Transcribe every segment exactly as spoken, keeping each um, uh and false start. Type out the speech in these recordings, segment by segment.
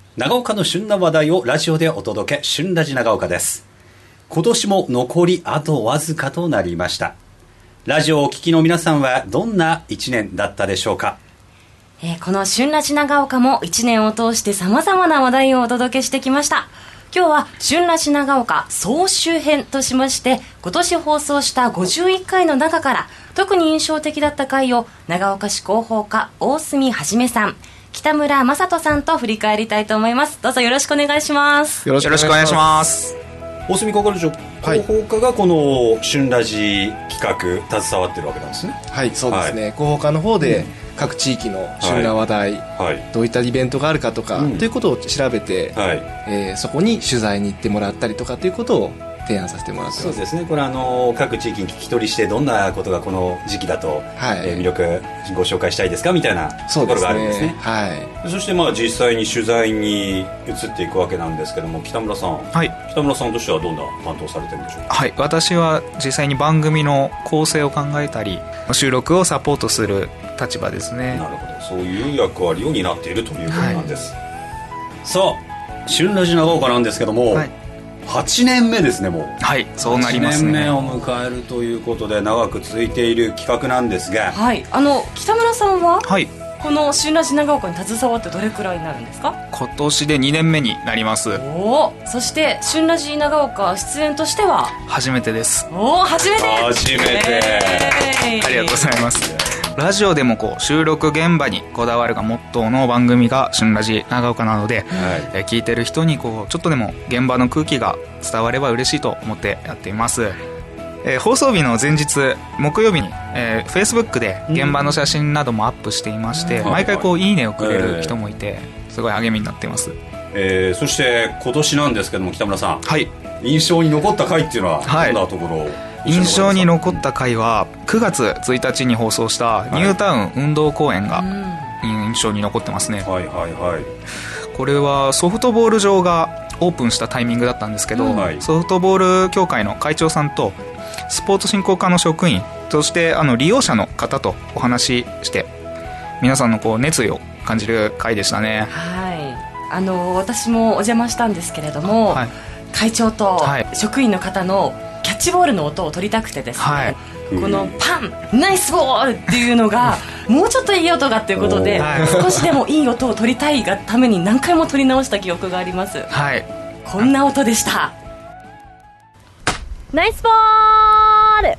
長岡の旬な話題をラジオでお届け、旬ラジ長岡です。今年も残りあとわずかとなりました。ラジオをお聞きの皆さんはどんないちねんだったでしょうか。 えー、この旬ラジ長岡もいちねんを通して様々な話題をお届けしてきました。今日は旬ラジ長岡総集編としまして、今年放送したごじゅういっかいの中から特に印象的だった回を長岡市広報課大隅はじめさん、北村正人さんと振り返りたいと思います。どうぞよろしくお願いします。 よろしくお願いします。 大隅係長、広報課がこの旬ラジ企画携わってるわけなんですね。 はい、そうですね、はい、広報課の方で各地域の旬な話題、はいはい、どういったイベントがあるかとか、うん、ということを調べて、はい、えー、そこに取材に行ってもらったりとかということを提案させてもらってます。 そうですね、これあの各地域に聞き取りしてどんなことがこの時期だと、はい、えー、魅力ご紹介したいですかみたいなところがあるんですね。 はい、 そしてまあ実際に取材に移っていくわけなんですけども、北村さん、はい、北村さんとしてはどんな担当されてるんでしょうか。 はい、私は実際に番組の構成を考えたり収録をサポートする立場ですね。 なるほど、そういう役割を担っているということなんです、はい、さあ旬ラジ長岡なんですけども、はい、はちねんめですね。もうはい、そうなりますね。 はちねんめを迎えるということで長く続いている企画なんですが、 はい、あの北村さんは、 はい、 この旬ラジ長岡に携わってどれくらいになるんですか。 今年でにねんめになります。 お、そして旬ラジ長岡出演としては初めてです。 お、初めて初めて、 えー、ありがとうございます。ラジオでもこう収録現場にこだわるがモットーの番組が旬ラジ長岡なので、はい、え聞いてる人にこうちょっとでも現場の空気が伝われば嬉しいと思ってやっています。えー、放送日の前日木曜日に、えー、Facebook で現場の写真などもアップしていまして、うん、毎回こういいねをくれる人もいて、すごい励みになっています。 えー、そして今年なんですけども、北村さん、 はい、 印象に残った回っていうのはどんなところを、はい、 印象に残った回はくがつついたちに放送したニュータウン運動公園が印象に残ってますね。 はいはいはい、 これはソフトボール場がオープンしたタイミングだったんですけど、はい、ソフトボール協会の会長さんとスポーツ振興課の職員、そしてあの利用者の方とお話しして皆さんのこう熱意を感じる回でしたね。 はい、あの私もお邪魔したんですけれども、はい、会長と職員の方のキャッチボールの音を取りたくてですね、はい、このパンナイスボールっていうのがもうちょっといい音がっていうことで、少しでもいい音を取りたいがために何回も取り直した記憶があります、 はい、 こんな音でした。ナイスボール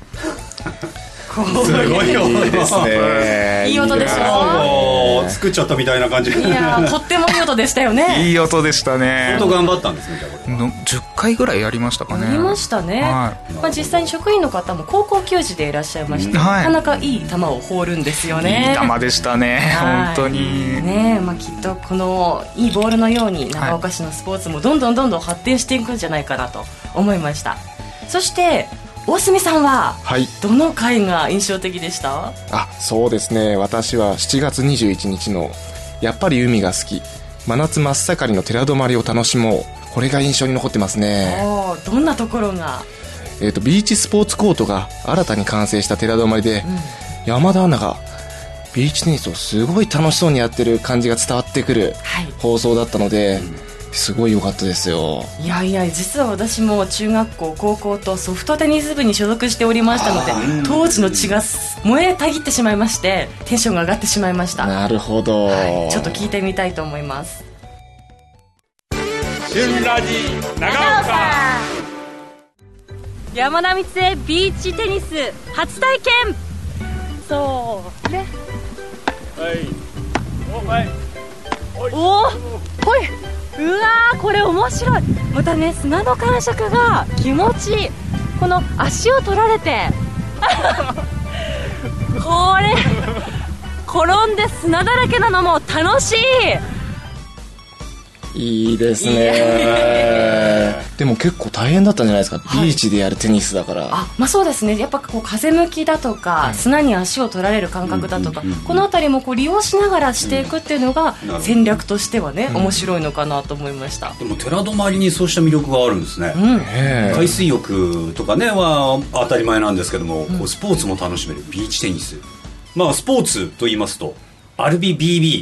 すごい音ですね。 いい音でしょ。 作っちゃったみたいな感じ。 いやとってもいい音でしたよね。 いい音でしたね。 相当頑張ったんですね。じゃあこれじゅっかいぐらいやりましたかね。 やりましたね、はい、まあ、実際に職員の方も高校球児でいらっしゃいまして、うん、なかなかいい球を放るんですよね。 いい球でしたね、はい、本当にね、まあ、きっとこのいいボールのように長岡市のスポーツもどんどんどんどん発展していくんじゃないかなと思いました。そして大隅さんはどの回が印象的でした？ はい、あ、そうですね、私はしちがつにじゅういちにちのやっぱり海が好き真夏真っ盛りの寺泊まりを楽しもう、これが印象に残ってますね。 お、どんなところが？ えーと、ビーチスポーツコートが新たに完成した寺泊まりで、うん、山田アナがビーチテニスをすごい楽しそうにやってる感じが伝わってくる放送だったので、はい、すごい良かったですよ。 いやいや、実は私も中学校高校とソフトテニス部に所属しておりましたので、当時の血が燃えたぎってしまいましてテンションが上がってしまいました。 なるほど、 はい、ちょっと聞いてみたいと思います。 旬ラジ長岡山田光恵ビーチテニス初体験。そうね、 はいおはいおおほい、うわー、これ面白い。またね、砂の感触が気持ちいい。この足を取られてこれ転んで砂だらけなのも楽しい。 いいですね。でも結構大変だったんじゃないですか、はい、ビーチでやるテニスだから。 あ、まあ、そうですね、やっぱこう風向きだとか、はい、砂に足を取られる感覚だとか、うんうんうんうん、このあたりもこう利用しながらしていくっていうのが戦略としてはね、うん、面白いのかなと思いました。 でも寺泊にそうした魅力があるんですね、うん、海水浴とかねは当たり前なんですけども、うん、こうスポーツも楽しめるビーチテニス、まあ、スポーツと言いますとアルビ ビービー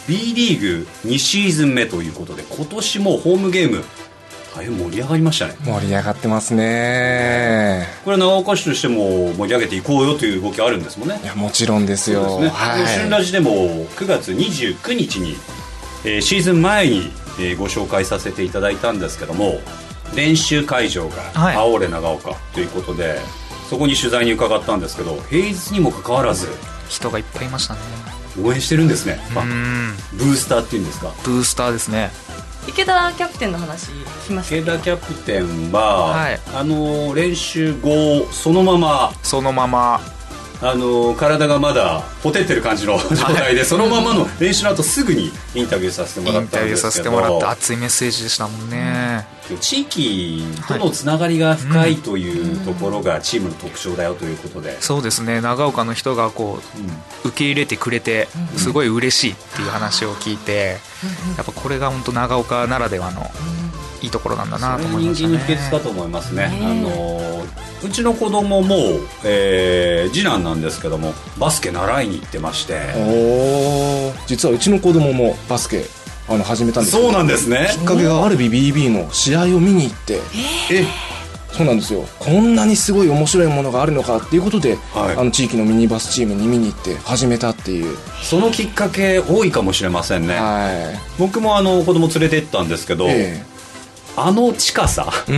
B リーグにシーズン目ということで、今年もホームゲーム大変盛り上がりましたね。 盛り上がってますね。 これは長岡市としても盛り上げていこうよという動きあるんですもんね。 いやもちろんですよ。 そうですね、 はい、 旬ラジでもくがつにじゅうくにちに、えー、シーズン前に、えー、ご紹介させていただいたんですけども、練習会場が青レ長岡ということで、はい、そこに取材に伺ったんですけど、平日にもかかわらず人がいっぱいいましたね。 応援してるんですね。 うん、 ブースターっていうんですか。 ブースターですね。 池田キャプテンの話しました。 池田キャプテンは、 はい、 あの練習後そのままそのままあの体がまだほてってる感じの状態で、はい、そのままの練習の後すぐにインタビューさせてもらったんですけど、インタビューさせてもらって熱いメッセージでしたもんね。 地域とのつながりが深いというところがチームの特徴だよということで、 うん、そうですね。長岡の人がこう、うん、受け入れてくれてすごい嬉しいっていう話を聞いて、うん、やっぱこれが本当長岡ならではのいいところなんだなと思いましたね。 それ人気の秘訣だと思いますね。あのうちの子供も、えー、次男なんですけどもバスケ習いに行ってまして、 お実はうちの子供もバスケあの始めたんです。 そうなんですね。 きっかけがアルビ ビービー の試合を見に行って、えそうなんですよ。こんなにすごい面白いものがあるのかっていうことで、はい、あの地域のミニバスチームに見に行って始めたっていう、 そのきっかけ多いかもしれませんね。はい、僕もあの子供連れて行ったんですけど、えーあの近さ、うん、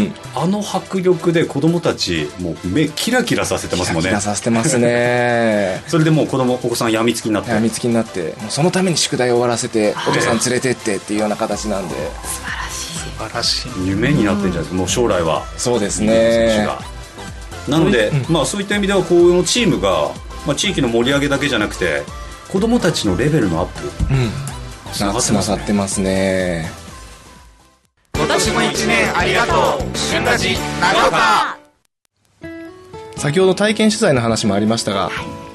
あの迫力で子供たちもう目キラキラさせてますもんね。 キラキラさせてますねそれでもう子供お子さんやみつきになってやみつきになってもうそのために宿題を終わらせてお父さん連れてってっていうような形なんで、 素晴らしい素晴らしい夢になってるんじゃないですか、うん、もう将来は。 そうですね。 なので、うんまあ、そういった意味ではこのチームが、まあ、地域の盛り上げだけじゃなくて子供たちのレベルのアップ、うん、 つながってますね。 今年も一年ありがとう旬ラジ長岡。 先ほど体験取材の話もありましたが、はい、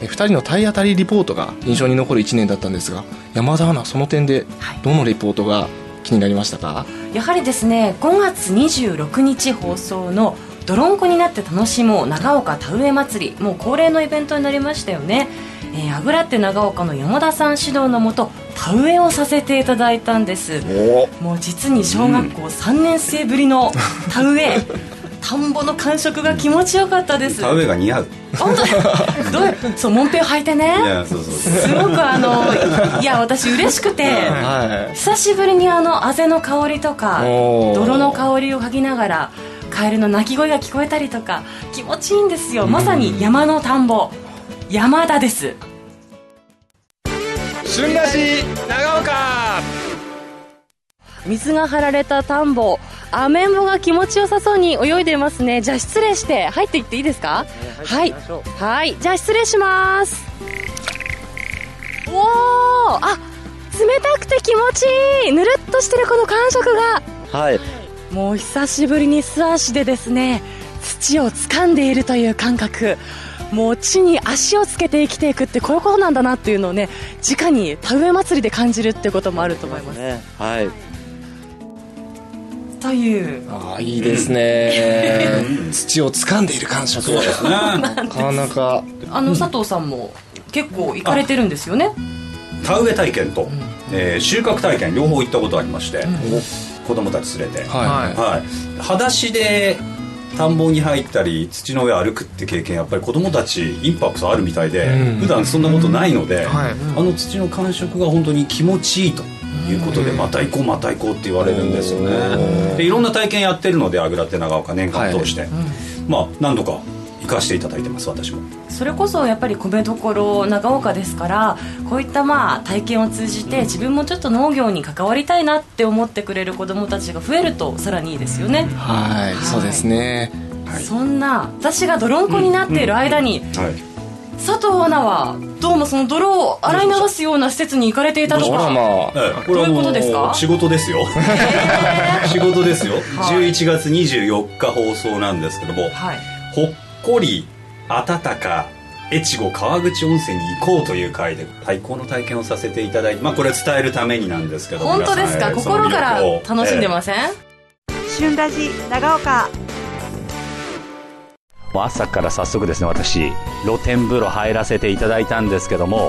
ふたりの体当たりリポートが印象に残るいちねんだったんですが、山田アナその点でどのリポートが気になりましたか？はい、やはりですねごがつにじゅうろくにち放送のどろんこになって楽しもう長岡田植え祭り、もう恒例のイベントになりましたよね。えー、あぐらって長岡の山田さん指導のもと田植えをさせていただいたんです。もう実に小学校さんねんせいぶりの田植え、うん、田んぼの感触が気持ちよかったです。 田植えが似合う。 本当どういうそうもんぺを履いてね、いやそうそうそうすごくあのいや私嬉しくて、はい、久しぶりにあのあぜの香りとか泥の香りを嗅ぎながらカエルの鳴き声が聞こえたりとか気持ちいいんですよ。まさに山の田んぼ山田です。 旬ラジ長岡。 水が張られた田んぼ、アメンボが気持ちよさそうに泳いでいますね。じゃあ失礼して入っていっていいですか？はい、はい、じゃあ失礼します。おー、あ、冷たくて気持ちいい。ぬるっとしてるこの感触が、 はい、 もう久しぶりに素足でですね土を掴んでいるという感覚、もう地に足をつけて生きていくってこういうことなんだなっていうのをね直に田植え祭りで感じるってこともあると思います、ね、 はい。 というああいいですね土を掴んでいる感触。そうですねなかなかあの佐藤さんも結構行かれてるんですよね。 田植え体験と、うんえー、収穫体験両方行ったことありまして、うん、子供たち連れて、はいはい、裸足で田んぼに入ったり土の上歩くって経験やっぱり子供たちインパクトあるみたいで、うん、普段そんなことないので、うんはい、あの土の感触が本当に気持ちいいということで、うん、また行こうまた行こうって言われるんですよね。でいろんな体験やってるのであぐらって長岡年間通して、はいうん、まあ何度か行かせていただいてます。私もそれこそやっぱり米どころ長岡ですから、こういったまあ体験を通じて自分もちょっと農業に関わりたいなって思ってくれる子どもたちが増えるとさらにいいですよね。 はい、はい、そうですね、はい、 そんな私が泥んこになっている間に、うんうんはい、佐藤アナはどうもその泥を洗い流すような施設に行かれていたとか、まあええ、これはもうどういうことですか？仕事ですよ、えー、仕事ですよ、はい、じゅういちがつにじゅうよっか放送なんですけども、はい、ほっこり暖か越後川口温泉に行こうという回で最高の体験をさせていただいて、まあこれ伝えるためになんですけど、 本当ですか？心から楽しんでません？ 旬ラジ長岡。 朝から早速ですね、私露天風呂入らせていただいたんですけども、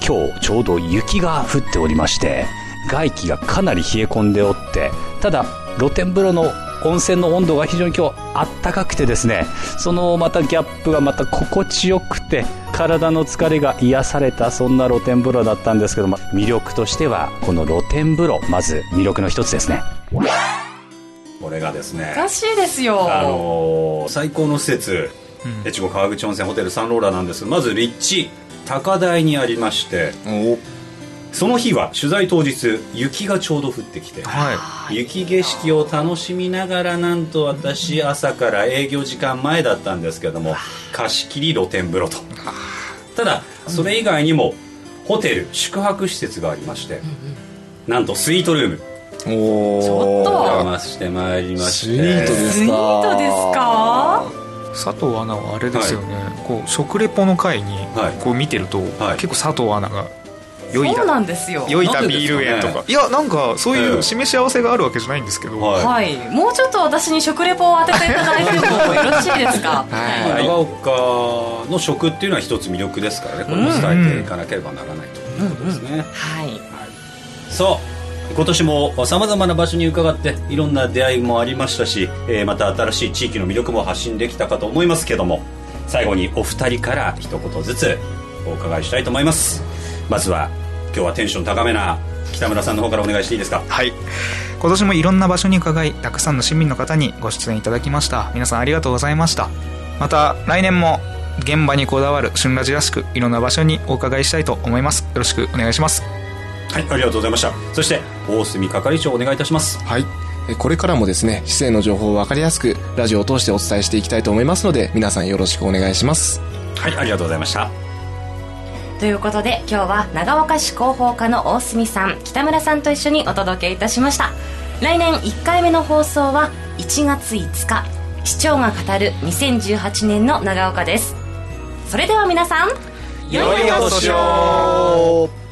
今日ちょうど雪が降っておりまして、外気がかなり冷え込んでおって、ただ露天風呂の温泉の温度が非常に今日あったかくてですね、そのまたギャップがまた心地よくて、体の疲れが癒された、そんな露天風呂だったんですけども、魅力としてはこの露天風呂、まず魅力の一つですね。これがですね、 難しいですよ。 あのー、最高の施設、うん、越後川口温泉ホテルサンローラなんですが、まず立地高台にありまして、おその日は取材当日雪がちょうど降ってきて、はい、雪景色を楽しみながら、なんと私朝から営業時間前だったんですけども、貸し切り露天風呂と。ただそれ以外にもホテル宿泊施設がありまして、なんとスイートルーム、おちょっとお邪魔してまいりまして。 スイートですか。 スイートですか。 佐藤アナはあれですよね、はい、こう食レポの回にこう見てると、はい、結構佐藤アナが酔いだそうなんですよ、 酔いだビール園とか、ね、いやなんかそういう示し合わせがあるわけじゃないんですけど、 はい、はい、もうちょっと私に食レポを当てていただいてもよろしいですか。 はい、長岡の食っていうのは一つ魅力ですからね、これも伝えていかなければならないということですね、うんうん、はい、はい、そう今年もさまざまな場所に伺っていろんな出会いもありましたし、えー、また新しい地域の魅力も発信できたかと思いますけども、最後にお二人から一言ずつお伺いしたいと思います。まずは今日はテンション高めな北村さんの方からお願いしていいですか。 はい、今年もいろんな場所に伺い、たくさんの市民の方にご出演いただきました。皆さんありがとうございました。また来年も現場にこだわる旬ラジらしくいろんな場所にお伺いしたいと思います。よろしくお願いします。 はい、ありがとうございました。そして大隅係長お願いいたします。 はい、これからもですね、市政の情報を分かりやすくラジオを通してお伝えしていきたいと思いますので、皆さんよろしくお願いします。 はい、ありがとうございました。 ということで今日は長岡市広報課の大隅さん、北村さんと一緒にお届けいたしました。来年いっかいめの放送はいちがついつか、市長が語るにせんじゅうはちねんの長岡です。それでは皆さん、 良いお年を。